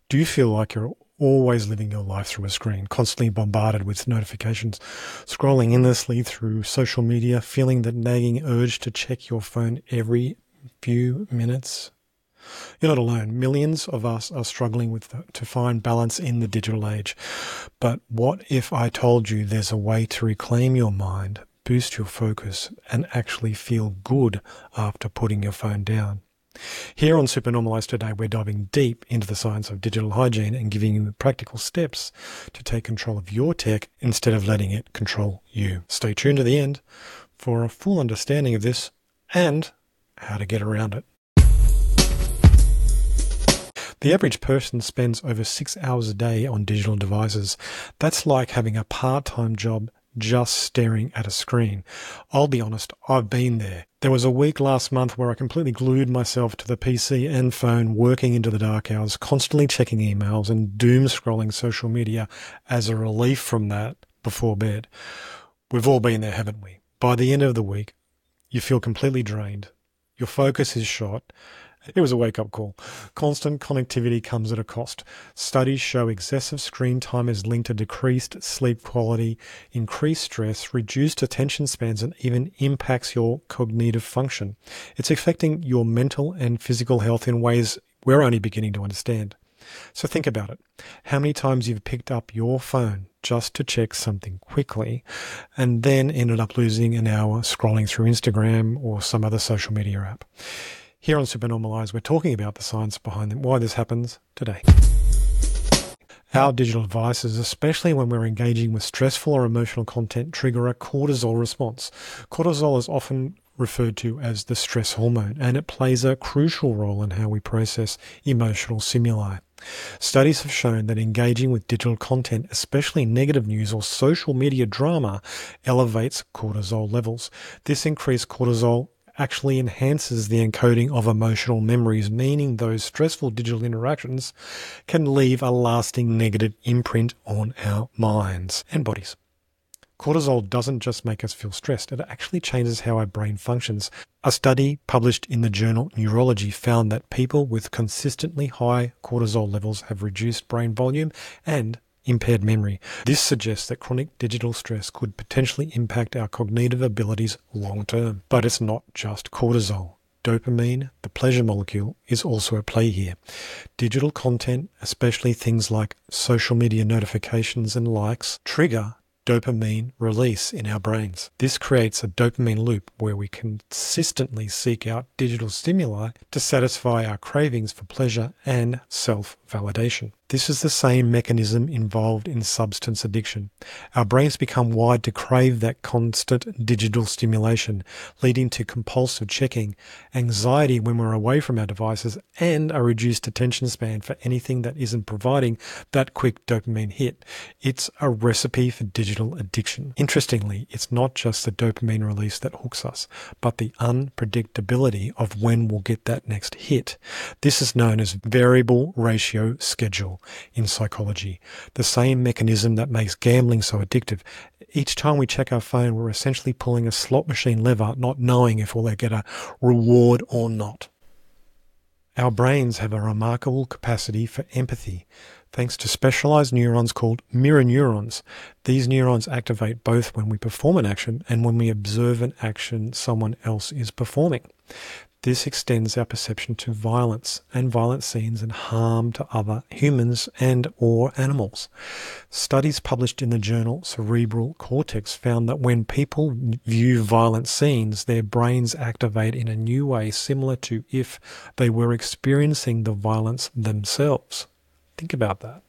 Do you feel like you're always living your life through a screen, constantly bombarded with notifications, scrolling endlessly through social media, feeling that nagging urge to check your phone every few minutes? You're not alone. Millions of us are struggling to find balance in the digital age. But what if I told you there's a way to reclaim your mind, boost your focus, and actually feel good after putting your phone down? Here on Supernormalized today, we're diving deep into the science of digital hygiene and giving you practical steps to take control of your tech instead of letting it control you. Stay tuned to the end for a full understanding of this and how to get around it. The average person spends over 6 hours a day on digital devices. That's like having a part-time job just staring at a screen. I'll be honest, I've been there. There was a week last month where I completely glued myself to the PC and phone, working into the dark hours, constantly checking emails and doom scrolling social media as a relief from that before bed. We've all been there, haven't we? By the end of the week, you feel completely drained. Your focus is shot. It was a wake-up call. Constant connectivity comes at a cost. Studies show excessive screen time is linked to decreased sleep quality, increased stress, reduced attention spans, and even impacts your cognitive function. It's affecting your mental and physical health in ways we're only beginning to understand. So think about it. How many times you've picked up your phone just to check something quickly and then ended up losing an hour scrolling through Instagram or some other social media app? Here on Supernormalized, we're talking about the science behind why this happens today. Our digital devices, especially when we're engaging with stressful or emotional content, trigger a cortisol response. Cortisol is often referred to as the stress hormone, and it plays a crucial role in how we process emotional stimuli. Studies have shown that engaging with digital content, especially negative news or social media drama, elevates cortisol levels. This increased cortisol actually enhances the encoding of emotional memories, meaning those stressful digital interactions can leave a lasting negative imprint on our minds and bodies. Cortisol doesn't just make us feel stressed, it actually changes how our brain functions. A study published in the journal Neurology found that people with consistently high cortisol levels have reduced brain volume and impaired memory. This suggests that chronic digital stress could potentially impact our cognitive abilities long term. But it's not just cortisol. Dopamine, the pleasure molecule, is also at play here. Digital content, especially things like social media notifications and likes, trigger dopamine release in our brains. This creates a dopamine loop where we consistently seek out digital stimuli to satisfy our cravings for pleasure and self-validation. This is the same mechanism involved in substance addiction. Our brains become wired to crave that constant digital stimulation, leading to compulsive checking, anxiety when we're away from our devices, and a reduced attention span for anything that isn't providing that quick dopamine hit. It's a recipe for digital addiction. Interestingly, it's not just the dopamine release that hooks us, but the unpredictability of when we'll get that next hit. This is known as variable ratio schedule in psychology, the same mechanism that makes gambling so addictive. Each time we check our phone, we're essentially pulling a slot machine lever, not knowing if we'll get a reward or not. Our brains have a remarkable capacity for empathy, thanks to specialized neurons called mirror neurons. These neurons activate both when we perform an action and when we observe an action someone else is performing. This extends our perception to violence and violent scenes and harm to other humans and or animals. Studies published in the journal Cerebral Cortex found that when people view violent scenes, their brains activate in a new way similar to if they were experiencing the violence themselves. Think about that.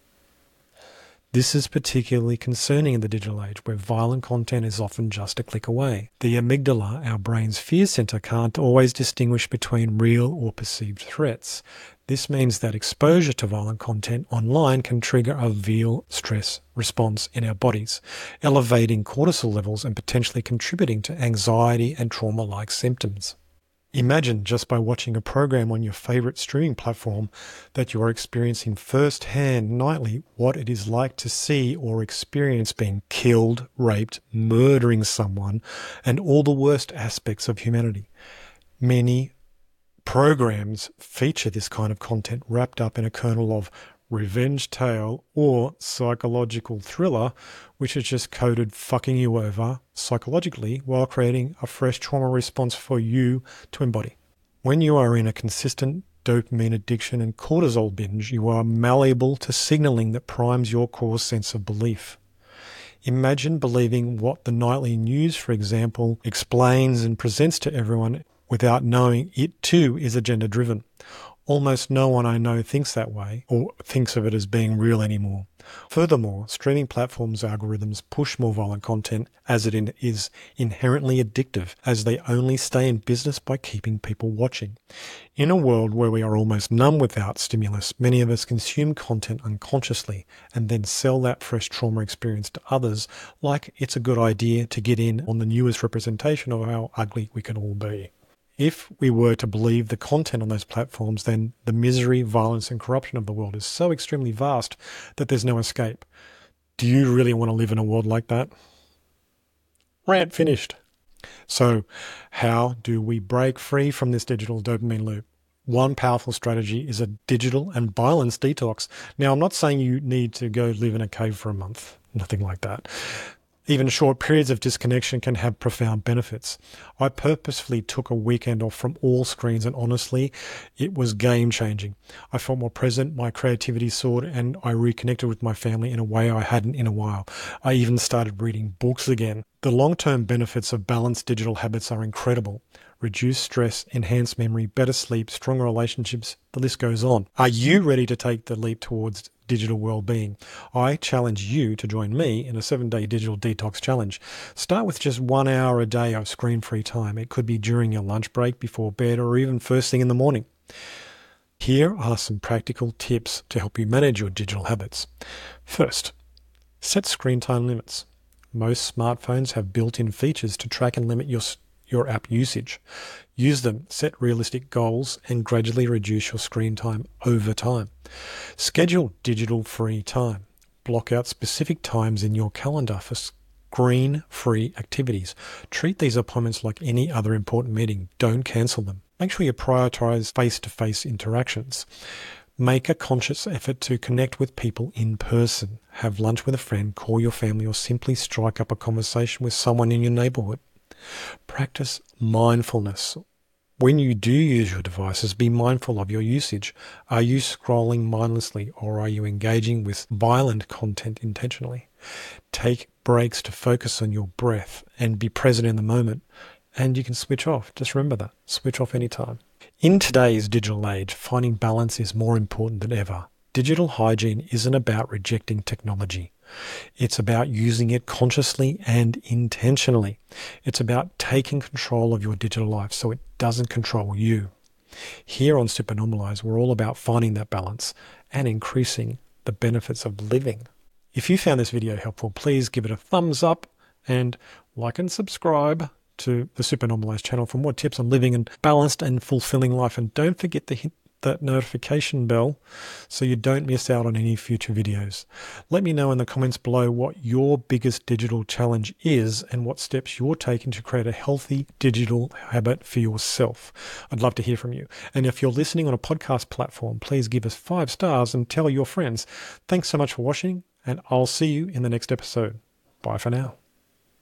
This is particularly concerning in the digital age, where violent content is often just a click away. The amygdala, our brain's fear center, can't always distinguish between real or perceived threats. This means that exposure to violent content online can trigger a real stress response in our bodies, elevating cortisol levels and potentially contributing to anxiety and trauma-like symptoms. Imagine just by watching a program on your favorite streaming platform that you are experiencing firsthand nightly what it is like to see or experience being killed, raped, murdering someone, and all the worst aspects of humanity. Many Programs feature this kind of content wrapped up in a kernel of revenge tale or psychological thriller, which is just coded fucking you over psychologically while creating a fresh trauma response for you to embody. When you are in a consistent dopamine addiction and cortisol binge, you are malleable to signaling that primes your core sense of belief. Imagine believing what the nightly news, for example, explains and presents to everyone without knowing it too is agenda-driven. Almost no one I know thinks that way or thinks of it as being real anymore. Furthermore, streaming platforms' algorithms push more violent content as it is inherently addictive, as they only stay in business by keeping people watching. In a world where we are almost numb without stimulus, many of us consume content unconsciously and then sell that fresh trauma experience to others like it's a good idea to get in on the newest representation of how ugly we can all be. If we were to believe the content on those platforms, then the misery, violence, and corruption of the world is so extremely vast that there's no escape. Do you really want to live in a world like that? Rant finished. So, how do we break free from this digital dopamine loop? One powerful strategy is a digital and violence detox. Now, I'm not saying you need to go live in a cave for a month. Nothing like that. Even short periods of disconnection can have profound benefits. I purposefully took a weekend off from all screens, and honestly, it was game-changing. I felt more present, my creativity soared, and I reconnected with my family in a way I hadn't in a while. I even started reading books again. The long-term benefits of balanced digital habits are incredible. Reduced stress, enhanced memory, better sleep, stronger relationships, the list goes on. Are you ready to take the leap towards digital well-being? I challenge you to join me in a 7-day digital detox challenge. Start with just 1 hour a day of screen-free time. It could be during your lunch break, before bed, or even first thing in the morning. Here are some practical tips to help you manage your digital habits. First, set screen time limits. Most smartphones have built-in features to track and limit your app usage. Use them, set realistic goals, and gradually reduce your screen time over time. Schedule digital-free time. Block out specific times in your calendar for screen-free activities. Treat these appointments like any other important meeting. Don't cancel them. Make sure you prioritize face-to-face interactions. Make a conscious effort to connect with people in person. Have lunch with a friend, call your family, or simply strike up a conversation with someone in your neighborhood. Practice mindfulness. When you do use your devices, be mindful of your usage. Are you scrolling mindlessly, or are you engaging with violent content intentionally? Take breaks to focus on your breath and be present in the moment, and you can switch off. Just remember that. Switch off anytime. In today's digital age, finding balance is more important than ever. Digital hygiene isn't about rejecting technology. It's about using it consciously and intentionally. It's about taking control of your digital life so it doesn't control you. Here on Supernormalize, we're all about finding that balance and increasing the benefits of living. If you found this video helpful, please give it a thumbs up and like and subscribe to the Supernormalize channel for more tips on living a balanced and fulfilling life. And don't forget to hit that notification bell so you don't miss out on any future videos. Let me know in the comments below what your biggest digital challenge is and what steps you're taking to create a healthy digital habit for yourself. I'd love to hear from you. And if you're listening on a podcast platform, please give us 5 stars and tell your friends. Thanks so much for watching, and I'll see you in the next episode. Bye for now.